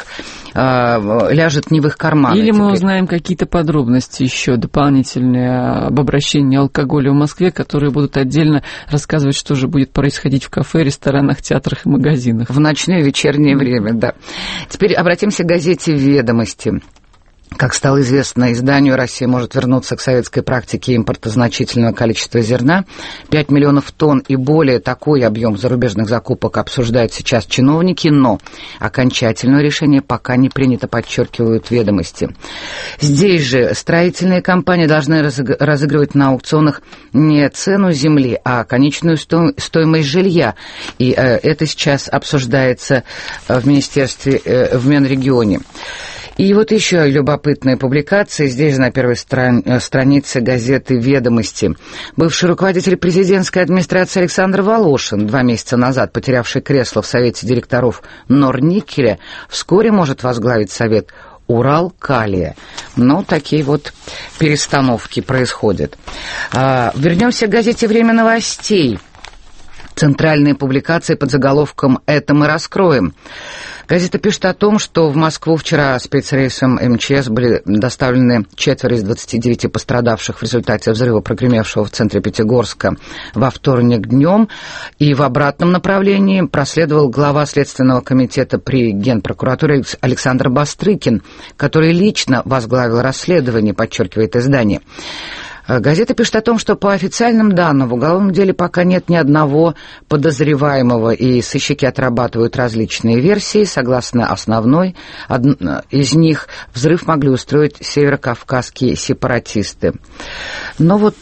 S2: ляжет не в их карманы.
S1: Или мы узнаем какие-то подробности еще дополнительные об обращении алкоголя в Москве, которые будут отдельно рассказывать, что же будет происходить в кафе, ресторанах, театрах и магазинах.
S2: В ночное вечернее время, да. Теперь обратимся к газете «Ведомости». Как стало известно изданию, Россия может вернуться к советской практике импорта значительного количества зерна. 5 миллионов тонн и более такой объем зарубежных закупок обсуждают сейчас чиновники, но окончательное решение пока не принято, подчеркивают «Ведомости». Здесь же строительные компании должны разыгрывать на аукционах не цену земли, а конечную стоимость жилья. И это сейчас обсуждается в Министерстве, в Минрегионе. И вот еще любопытная публикация, здесь же на первой странице газеты «Ведомости». Бывший руководитель президентской администрации Александр Волошин, 2 месяца назад потерявший кресло в Совете директоров Норникеля, вскоре может возглавить Совет Уралкалия. Ну, такие вот перестановки происходят. Вернемся к газете «Время новостей». Центральные публикации под заголовком «Это мы раскроем». Газета пишет о том, что в Москву вчера спецрейсом МЧС были доставлены 4 из 29 пострадавших в результате взрыва, прогремевшего в центре Пятигорска во вторник днем. И в обратном направлении проследовал глава Следственного комитета при Генпрокуратуре Александр Бастрыкин, который лично возглавил расследование, подчеркивает издание. Газета пишет о том, что по официальным данным в уголовном деле пока нет ни одного подозреваемого, и сыщики отрабатывают различные версии. Согласно основной из них, взрыв могли устроить северокавказские сепаратисты. Но вот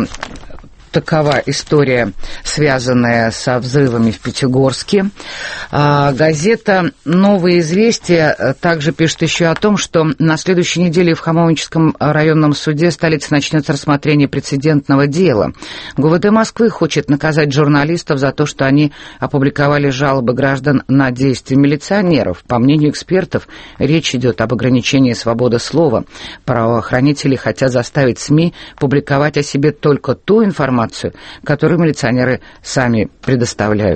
S2: такова история, связанная со взрывами в Пятигорске. Газета «Новые известия» также пишет еще о том, что на следующей неделе в Хамовническом районном суде столицы начнется рассмотрение прецедентного дела. ГУВД Москвы хочет наказать журналистов за то, что они опубликовали жалобы граждан на действия милиционеров. По мнению экспертов, речь идет об ограничении свободы слова. Правоохранители хотят заставить СМИ публиковать о себе только ту информацию, которую милиционеры сами предоставляют.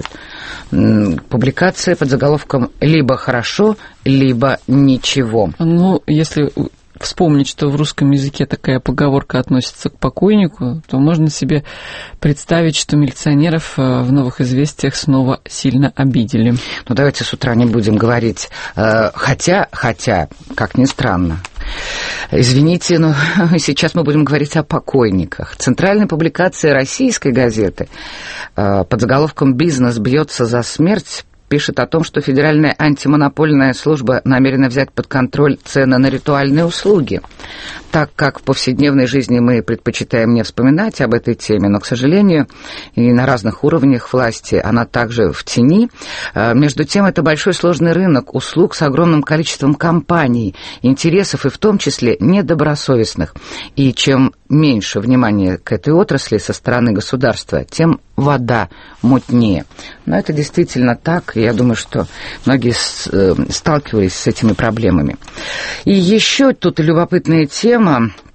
S2: Публикация под заголовком «Либо хорошо, либо ничего».
S1: Ну, если вспомнить, что в русском языке такая поговорка относится к покойнику, то можно себе представить, что милиционеров в «Новых известиях» снова сильно обидели.
S2: Ну, давайте с утра не будем говорить. Хотя, как ни странно, извините, но сейчас мы будем говорить о покойниках. Центральная публикация российской газеты под заголовком «Бизнес бьется за смерть» пишет о том, что Федеральная антимонопольная служба намерена взять под контроль цены на ритуальные услуги. Так как в повседневной жизни мы предпочитаем не вспоминать об этой теме, но, к сожалению, и на разных уровнях власти она также в тени. Между тем, это большой сложный рынок услуг с огромным количеством компаний, интересов и в том числе недобросовестных. И чем меньше внимания к этой отрасли со стороны государства, тем вода мутнее. Но это действительно так, и я думаю, что многие сталкивались с этими проблемами. И еще тут любопытная тема.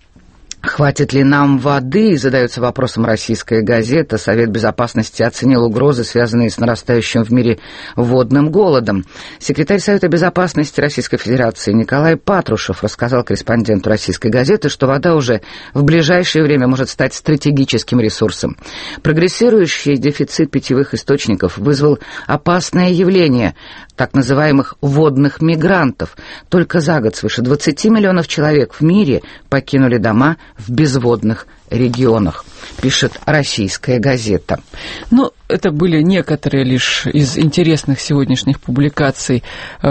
S2: Хватит ли нам воды, задается вопросом российская газета. Совет Безопасности оценил угрозы, связанные с нарастающим в мире водным голодом. Секретарь Совета Безопасности Российской Федерации Николай Патрушев рассказал корреспонденту российской газеты, что вода уже в ближайшее время может стать стратегическим ресурсом. Прогрессирующий дефицит питьевых источников вызвал опасное явление так называемых водных мигрантов. Только за год свыше 20 миллионов человек в мире покинули дома в безводных регионах, пишет российская газета.
S1: Ну, это были некоторые лишь из интересных сегодняшних публикаций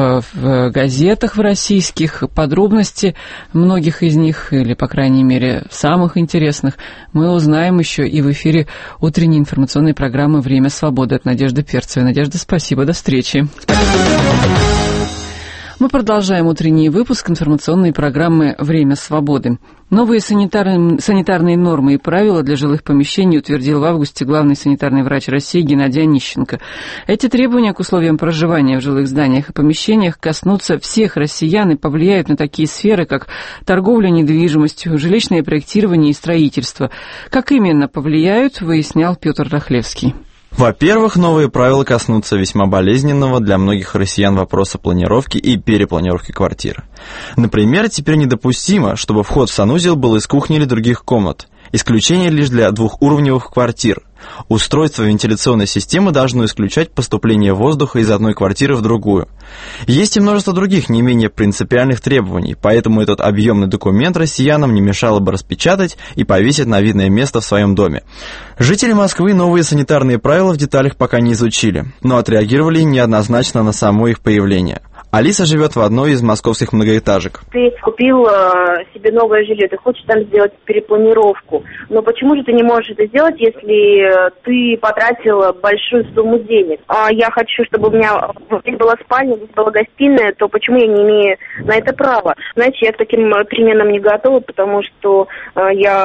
S1: в газетах в российских. Подробности многих из них, или, по крайней мере, самых интересных, мы узнаем еще и в эфире утренней информационной программы «Время свободы» от Надежды Перцевой. Надежда, спасибо, до встречи. Мы продолжаем утренний выпуск информационной программы «Время свободы». Новые санитарные нормы и правила для жилых помещений утвердил в августе главный санитарный врач России Геннадий Онищенко. Эти требования к условиям проживания в жилых зданиях и помещениях коснутся всех россиян и повлияют на такие сферы, как торговля недвижимостью, жилищное проектирование и строительство. Как именно повлияют, выяснял Петр Рахлевский.
S3: Во-первых, новые правила коснутся весьма болезненного для многих россиян вопроса планировки и перепланировки квартир. Например, теперь недопустимо, чтобы вход в санузел был из кухни или других комнат. Исключение лишь для двухуровневых квартир. Устройство вентиляционной системы должно исключать поступление воздуха из одной квартиры в другую. Есть и множество других не менее принципиальных требований, поэтому этот объемный документ россиянам не мешало бы распечатать и повесить на видное место в своем доме. Жители Москвы новые санитарные правила в деталях пока не изучили, но отреагировали неоднозначно на само их появление. Алиса живет в одной из московских многоэтажек.
S22: Ты купил себе новое жилье, ты хочешь там сделать перепланировку. Но почему же ты не можешь это сделать, если ты потратила большую сумму денег? Я хочу, чтобы у меня здесь была спальня, здесь была гостиная, то почему я не имею на это права? Знаете, я к таким переменам не готова, потому что я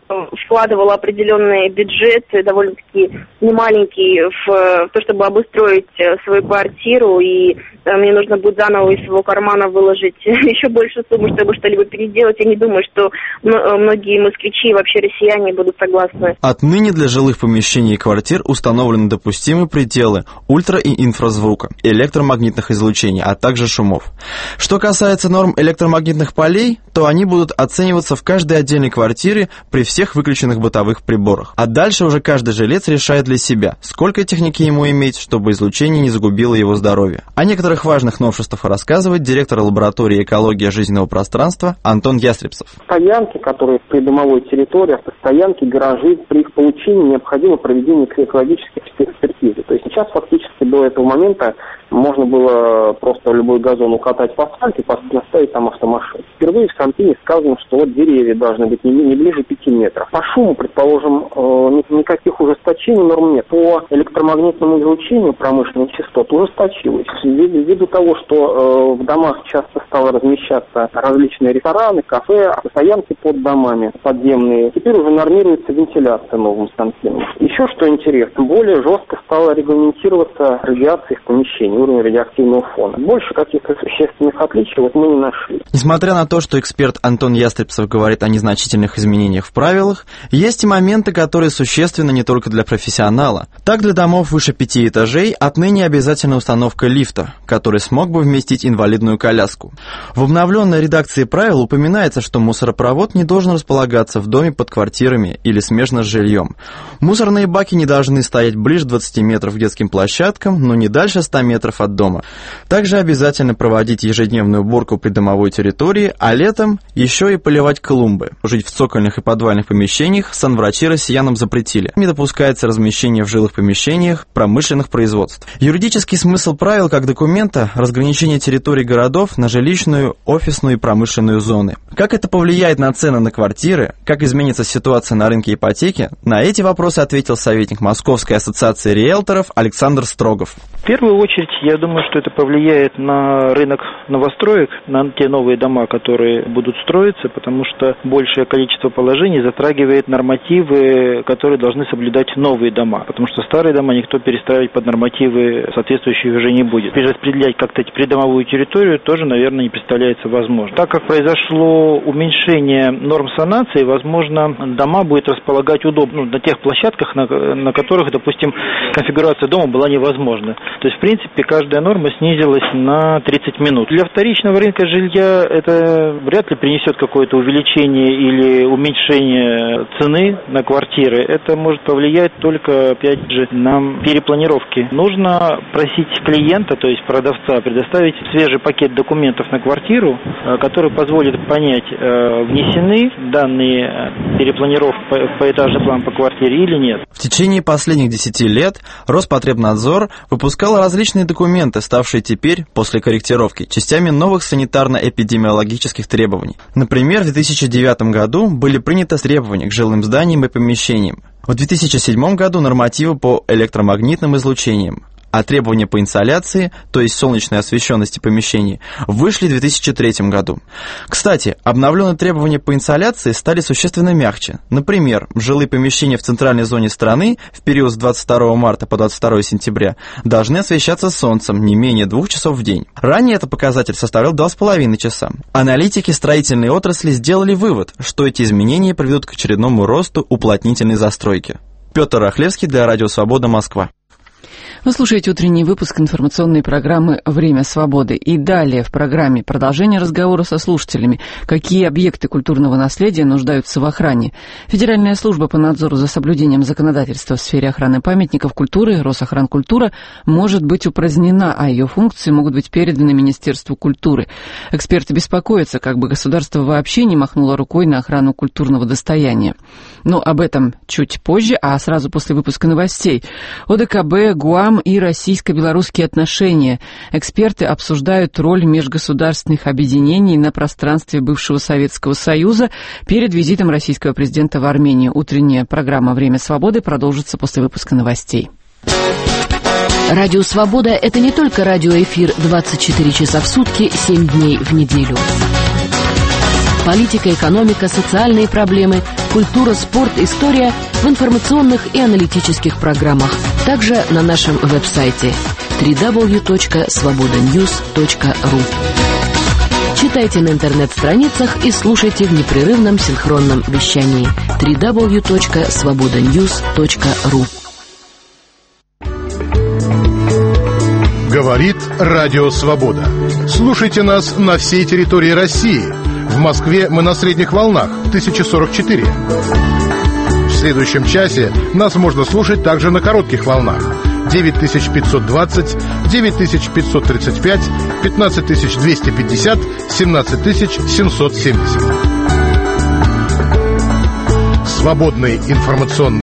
S22: вкладывала определенный бюджет, довольно-таки немаленький, в то, чтобы обустроить свою квартиру, и мне нужно будет заново из своего кармана выложить еще больше суммы, чтобы что-либо переделать. Я не думаю, что многие москвичи и вообще россияне будут согласны.
S3: Отныне для жилых помещений и квартир установлены допустимые пределы ультра- и инфразвука, электромагнитных излучений, а также шумов. Что касается норм электромагнитных полей, то они будут оцениваться в каждой отдельной квартире при всех выключенных бытовых приборах. А дальше уже каждый жилец решает для себя, сколько техники ему иметь, чтобы излучение не загубило его здоровье. О некоторых важных новшествах рассказывает директор лаборатории экологии жизненного пространства Антон Ястребцев.
S4: Стоянки, которые при домовой территории, автостоянки, гаражи, при их получении необходимо проведение экологической экспертизы. То есть сейчас фактически до этого момента можно было просто любой газон укатать по асфальту и поставить там автомашину. Впервые в Санпине сказано, что вот деревья должны быть не ближе 5 метров. По шуму, предположим, никаких ужесточений норм нет. По электромагнитному излучению промышленных частот ужесточилось. Ввиду того, что в домах часто стало размещаться различные рестораны, кафе, стоянки под домами подземные, теперь уже нормируется вентиляция новым Санпином. Еще что интересно, более жестко стала регламентироваться радиация в помещении, уровень радиоактивного фона. Больше каких-то существенных отличий мы не нашли.
S3: Несмотря на то, что эксперт Антон Ястребцев говорит о незначительных изменениях в правилах, есть и моменты, которые существенны не только для профессионала. Так, для домов выше 5 этажей отныне обязательна установка лифта, который смог бы вместить инвалидную коляску. В обновленной редакции правил упоминается, что мусоропровод не должен располагаться в доме под квартирами или смежно с жильем. Мусорные баки не должны стоять ближе 20 метров к детским площадкам, но не дальше 100 метров от дома. Также обязательно проводить ежедневную уборку придомовой территории, а летом еще и поливать клумбы. Жить в цокольных и подвальных помещениях санврачи россиянам запретили. Не допускается размещение в жилых помещениях промышленных производств. Юридический смысл правил как документа – разграничение территорий городов на жилищную, офисную и промышленную зоны. Как это повлияет на цены на квартиры, как изменится ситуация на рынке ипотеки, на эти вопросы ответил советник Московской ассоциации риэлторов Александр Строгов.
S5: В первую очередь, я думаю, что это повлияет на рынок новостроек, на те новые дома, которые будут строиться, потому что большее количество положений затрагивает нормативы, которые должны соблюдать новые дома, потому что старые дома никто перестраивать под нормативы соответствующие уже не будет. Перераспределять как-то придомовую территорию тоже, наверное, не представляется возможным. Так как произошло уменьшение норм санации, возможно, дома будет располагать удобно на тех площадках, на которых, допустим, конфигурация дома была невозможна. То есть, в принципе, каждая норма снизилась на 30 минут. Для вторичного рынка жилья это вряд ли принесет какое-то увеличение или уменьшение цены на квартиры. Это может повлиять только, опять же, на перепланировки. Нужно просить клиента, то есть продавца, предоставить свежий пакет документов на квартиру, который позволит понять, внесены данные перепланировки по этажный план по квартире или нет.
S3: В течение последних 10 лет Роспотребнадзор выпускал различные документы, ставшие теперь, после корректировки, частями новых санитарно-эпидемиологических требований. Например, в 2009 году были приняты требования к жилым зданиям и помещениям. В 2007 году нормативы по электромагнитным излучениям, а требования по инсоляции, то есть солнечной освещенности помещений, вышли в 2003 году. Кстати, обновленные требования по инсоляции стали существенно мягче. Например, жилые помещения в центральной зоне страны в период с 22 марта по 22 сентября должны освещаться солнцем не менее 2 часов в день. Ранее этот показатель составлял 2,5 часа. Аналитики строительной отрасли сделали вывод, что эти изменения приведут к очередному росту уплотнительной застройки. Петр Рахлевский для Радио Свобода, Москва.
S1: Вы слушаете утренний выпуск информационной программы «Время свободы». И далее в программе продолжение разговора со слушателями. Какие объекты культурного наследия нуждаются в охране? Федеральная служба по надзору за соблюдением законодательства в сфере охраны памятников культуры, Росохранкультура, может быть упразднена, а ее функции могут быть переданы Министерству культуры. Эксперты беспокоятся, как бы государство вообще не махнуло рукой на охрану культурного достояния. Но об этом чуть позже, а сразу после выпуска новостей. ОДКБ, ГУАМ и российско-белорусские отношения. Эксперты обсуждают роль межгосударственных объединений на пространстве бывшего Советского Союза перед визитом российского президента в Армению. Утренняя программа «Время свободы» продолжится после выпуска новостей.
S20: Радио «Свобода» — это не только радиоэфир 24 часа в сутки, 7 дней в неделю.
S6: Политика, экономика, социальные проблемы, культура, спорт, история в информационных и аналитических программах. Также на нашем веб-сайте www.svobodanews.ru. Читайте на интернет-страницах и слушайте в непрерывном синхронном вещании www.svobodanews.ru.
S9: Говорит Радио Свобода. Слушайте нас на всей территории России. В Москве мы на средних волнах 1044. В следующем часе нас можно слушать также на коротких волнах 9520, 9535, 15250, 17770. Свободный информационный